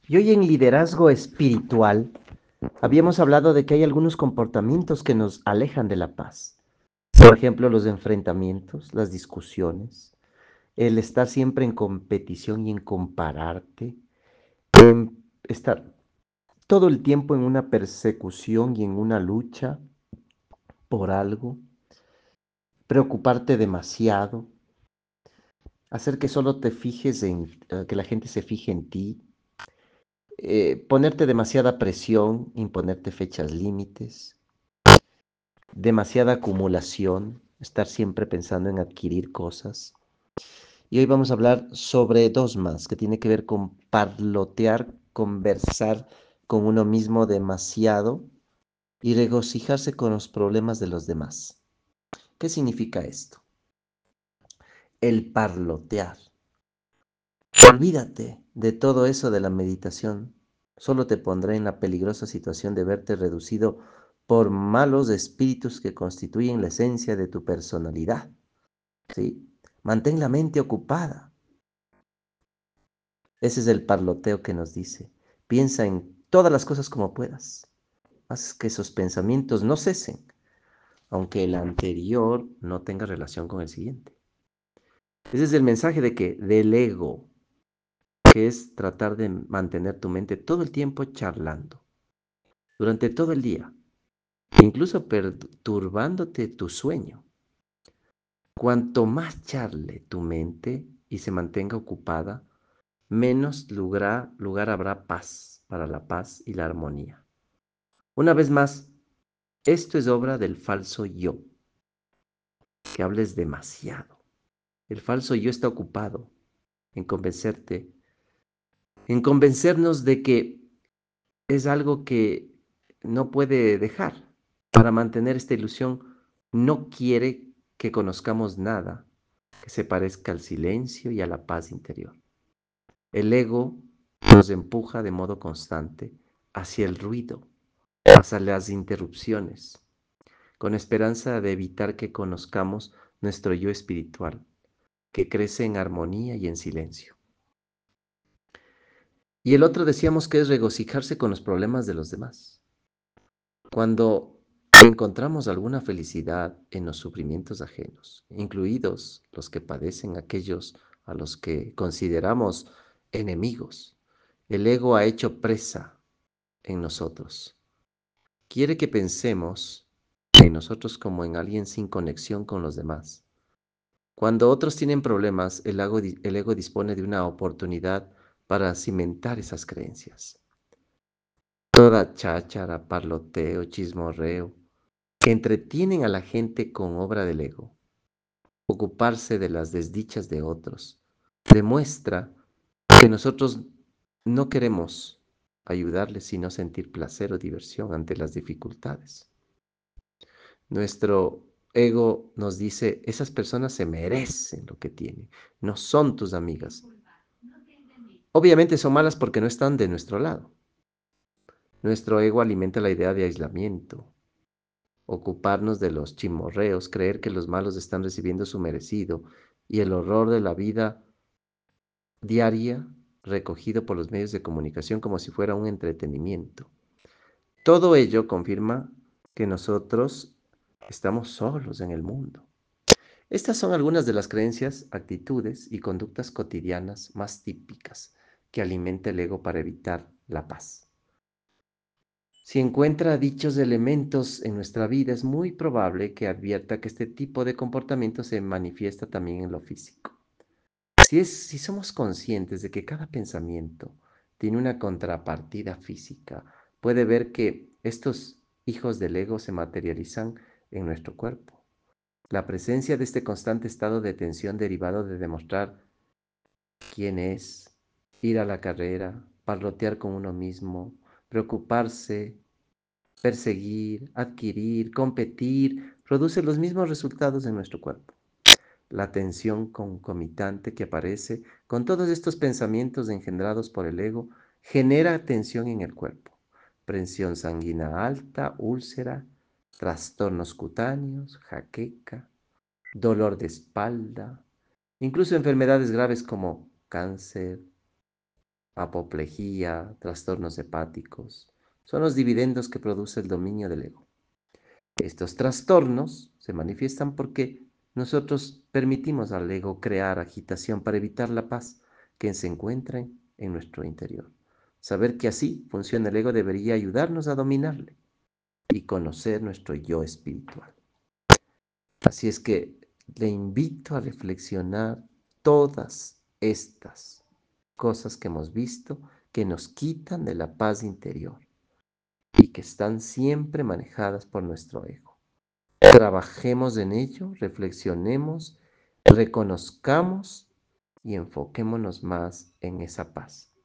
Y hoy en liderazgo espiritual habíamos hablado de que hay algunos comportamientos que nos alejan de la paz. Por ejemplo, los enfrentamientos, las discusiones, el estar siempre en competición y en compararte, en estar todo el tiempo en una persecución y en una lucha por algo, preocuparte demasiado, hacer que solo te fijes en, que la gente se fije en ti, ponerte demasiada presión, imponerte fechas límites, demasiada acumulación, estar siempre pensando en adquirir cosas. Y hoy vamos a hablar sobre dos más, que tiene que ver con parlotear, conversar con uno mismo demasiado y regocijarse con los problemas de los demás. ¿Qué significa esto? El parlotear. Olvídate de todo eso de la meditación. Solo te pondrá en la peligrosa situación de verte reducido por malos espíritus que constituyen la esencia de tu personalidad. ¿Sí? Mantén la mente ocupada. Ese es el parloteo que nos dice. Piensa en todas las cosas como puedas. Haz que esos pensamientos no cesen, aunque el anterior no tenga relación con el siguiente. Ese es el mensaje de que del ego, que es tratar de mantener tu mente todo el tiempo charlando, durante todo el día, incluso perturbándote tu sueño. Cuanto más charle tu mente y se mantenga ocupada, menos lugar habrá paz para la paz y la armonía. Una vez más, esto es obra del falso yo, que hables demasiado. El falso yo está ocupado en convencerte, en convencernos de que es algo que no puede dejar. Para mantener esta ilusión, no quiere que conozcamos nada que se parezca al silencio y a la paz interior. El ego nos empuja de modo constante hacia el ruido, hacia las interrupciones, con esperanza de evitar que conozcamos nuestro yo espiritual, que crece en armonía y en silencio. Y el otro decíamos que es regocijarse con los problemas de los demás. Cuando encontramos alguna felicidad en los sufrimientos ajenos, incluidos los que padecen aquellos a los que consideramos enemigos, el ego ha hecho presa en nosotros. Quiere que pensemos en nosotros como en alguien sin conexión con los demás. Cuando otros tienen problemas, el ego dispone de una oportunidad para cimentar esas creencias. Toda cháchara, parloteo, chismorreo, que entretienen a la gente con obra del ego, ocuparse de las desdichas de otros, demuestra que nosotros no queremos ayudarles sino sentir placer o diversión ante las dificultades. Nuestro ego nos dice, esas personas se merecen lo que tienen, no son tus amigas. Obviamente son malas porque no están de nuestro lado. Nuestro ego alimenta la idea de aislamiento, ocuparnos de los chimorreos, creer que los malos están recibiendo su merecido y el horror de la vida diaria recogido por los medios de comunicación como si fuera un entretenimiento. Todo ello confirma que nosotros estamos solos en el mundo. Estas son algunas de las creencias, actitudes y conductas cotidianas más típicas que alimenta el ego para evitar la paz. Si encuentra dichos elementos en nuestra vida, es muy probable que advierta que este tipo de comportamiento se manifiesta también en lo físico. Si somos conscientes de que cada pensamiento tiene una contrapartida física, puede ver que estos hijos del ego se materializan en nuestro cuerpo. La presencia de este constante estado de tensión derivado de demostrar quién es, ir a la carrera, parlotear con uno mismo, preocuparse, perseguir, adquirir, competir, produce los mismos resultados en nuestro cuerpo. La tensión concomitante que aparece con todos estos pensamientos engendrados por el ego genera tensión en el cuerpo. Presión sanguínea alta, úlcera, trastornos cutáneos, jaqueca, dolor de espalda, incluso enfermedades graves como cáncer, apoplejía, trastornos hepáticos. Son los dividendos que produce el dominio del ego. Estos trastornos se manifiestan porque nosotros permitimos al ego crear agitación para evitar la paz que se encuentra en nuestro interior. Saber que así funciona el ego debería ayudarnos a dominarle y conocer nuestro yo espiritual. Así es que le invito a reflexionar todas estas cosas que hemos visto que nos quitan de la paz interior y que están siempre manejadas por nuestro ego. Trabajemos en ello, reflexionemos, reconozcamos y enfoquémonos más en esa paz.